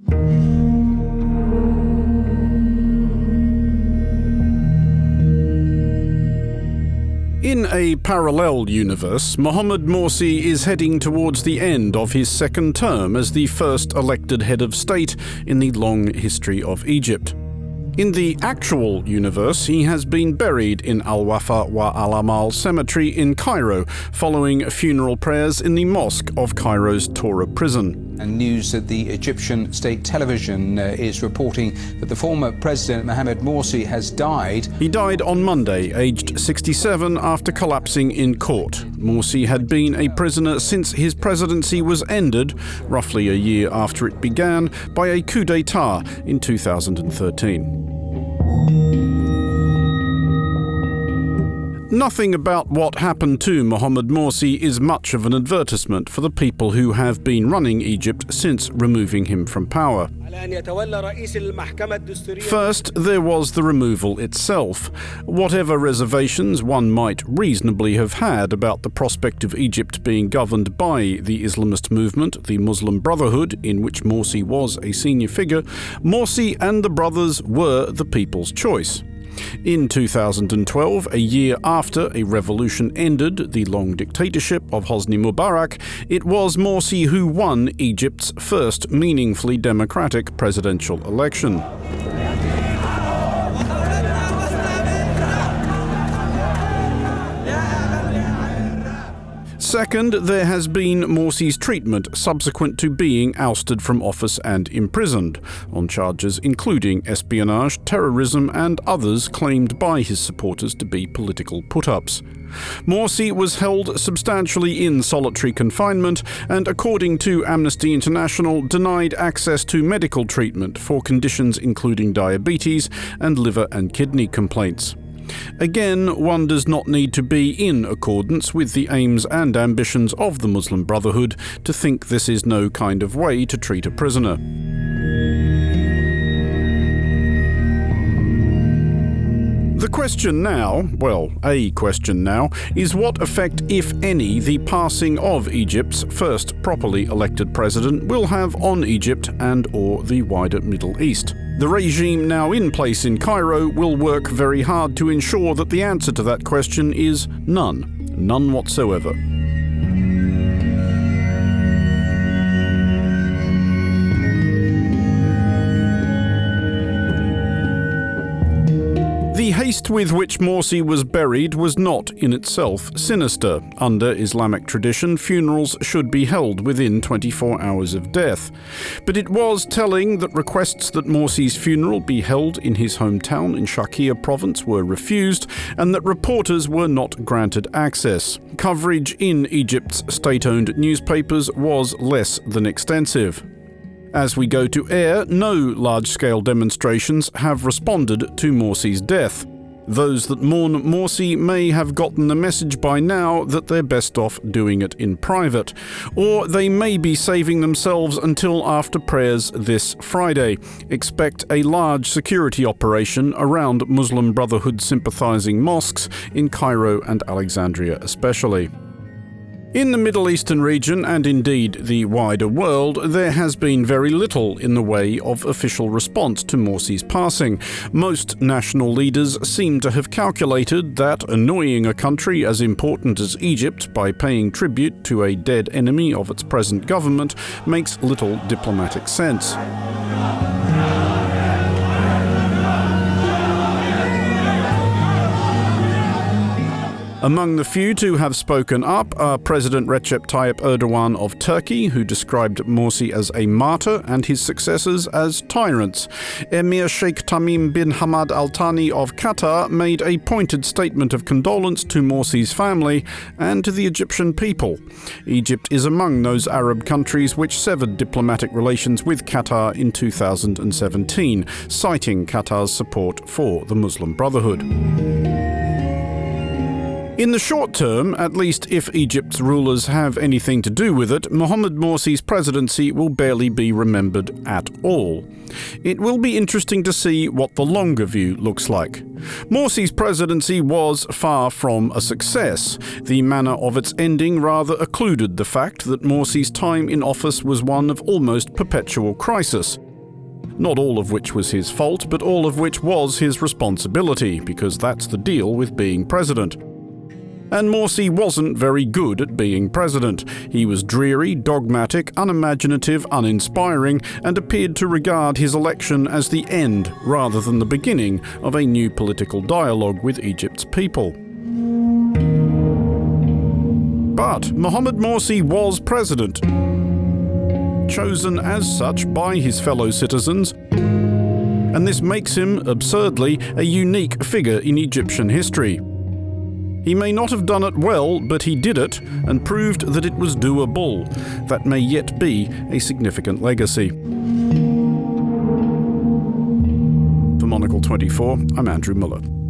In a parallel universe, Mohamed Morsi is heading towards the end of his second term as the first elected head of state in the long history of Egypt. In the actual universe, he has been buried in Al-Wafa wa Al-Amal cemetery in Cairo, following funeral prayers in the mosque of Cairo's Tora prison. And news that the Egyptian state television is reporting that the former president Mohamed Morsi has died. He died on Monday, aged 67, after collapsing in court. Morsi had been a prisoner since his presidency was ended, roughly a year after it began, by a coup d'etat in 2013. Nothing about what happened to Mohamed Morsi is much of an advertisement for the people who have been running Egypt since removing him from power. First, there was the removal itself. Whatever reservations one might reasonably have had about the prospect of Egypt being governed by the Islamist movement, the Muslim Brotherhood, in which Morsi was a senior figure, Morsi and the brothers were the people's choice. In 2012, a year after a revolution ended the long dictatorship of Hosni Mubarak, it was Morsi who won Egypt's first meaningfully democratic presidential election. Second, there has been Morsi's treatment subsequent to being ousted from office and imprisoned, on charges including espionage, terrorism and others claimed by his supporters to be political put-ups. Morsi was held substantially in solitary confinement and, according to Amnesty International, denied access to medical treatment for conditions including diabetes and liver and kidney complaints. Again, one does not need to be in accordance with the aims and ambitions of the Muslim Brotherhood to think this is no kind of way to treat a prisoner. The question now, a question now, is what effect, if any, the passing of Egypt's first properly elected president will have on Egypt and/or the wider Middle East. The regime now in place in Cairo will work very hard to ensure that the answer to that question is none. None whatsoever. The haste with which Morsi was buried was not in itself sinister. Under Islamic tradition, funerals should be held within 24 hours of death. But it was telling that requests that Morsi's funeral be held in his hometown in Sharqiya province were refused, and that reporters were not granted access. Coverage in Egypt's state-owned newspapers was less than extensive. As we go to air, no large-scale demonstrations have responded to Morsi's death. Those that mourn Morsi may have gotten the message by now that they're best off doing it in private, or they may be saving themselves until after prayers this Friday. Expect a large security operation around Muslim Brotherhood sympathizing mosques in Cairo and Alexandria especially. In the Middle Eastern region, and indeed the wider world, there has been very little in the way of official response to Morsi's passing. Most national leaders seem to have calculated that annoying a country as important as Egypt by paying tribute to a dead enemy of its present government makes little diplomatic sense. Among the few to have spoken up are President Recep Tayyip Erdogan of Turkey, who described Morsi as a martyr and his successors as tyrants. Emir Sheikh Tamim bin Hamad Al Thani of Qatar made a pointed statement of condolence to Morsi's family and to the Egyptian people. Egypt is among those Arab countries which severed diplomatic relations with Qatar in 2017, citing Qatar's support for the Muslim Brotherhood. In the short term, at least if Egypt's rulers have anything to do with it, Mohamed Morsi's presidency will barely be remembered at all. It will be interesting to see what the longer view looks like. Morsi's presidency was far from a success. The manner of its ending rather occluded the fact that Morsi's time in office was one of almost perpetual crisis. not all of which was his fault, but all of which was his responsibility, because that's the deal with being president. And Morsi wasn't very good at being president. He was dreary, dogmatic, unimaginative, uninspiring, and appeared to regard his election as the end rather than the beginning of a new political dialogue with Egypt's people. But Mohamed Morsi was president, chosen as such by his fellow citizens, and this makes him, absurdly, a unique figure in Egyptian history. He may not have done it well, but he did it and proved that it was doable. That may yet be a significant legacy. For Monocle 24, I'm Andrew Muller.